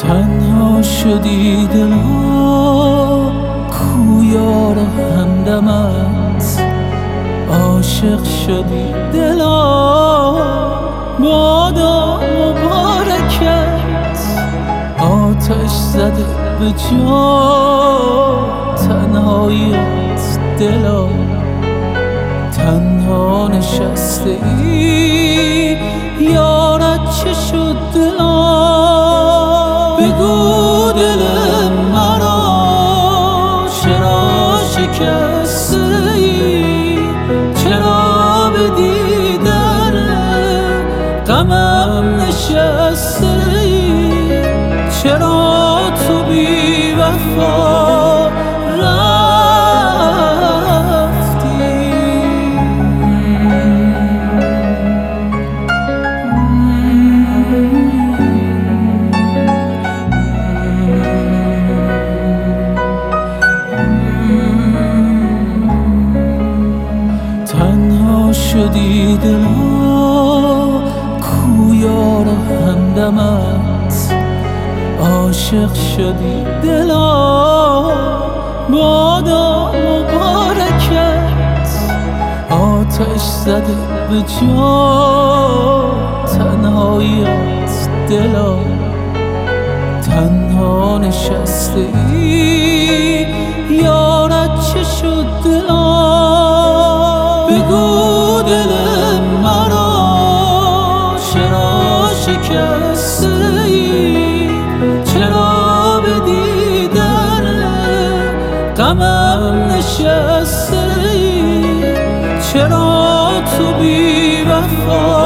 تنها شدی دلا کو یار همدمت، عاشق شدی دلا بادا مبارکت، آتش زده به جا تنهاییت دلا، تنها نشسته ای یارت چه شد دلا، بگو دل مرا چرا شکسته ای، چرا به دیدن غمم نشسته ای، چرا تو بی وفا شدی دلا کو یار همدمت، عاشق شدی دلا بادا مبارکت، آتش زده به جا تنهاییت دلا، تنها نشسته ای یارت چه شد دلا، بگو دل مرا چرا شکسته ای، چرا به دیدن غمم نشسته ای، چرا تو بی وفا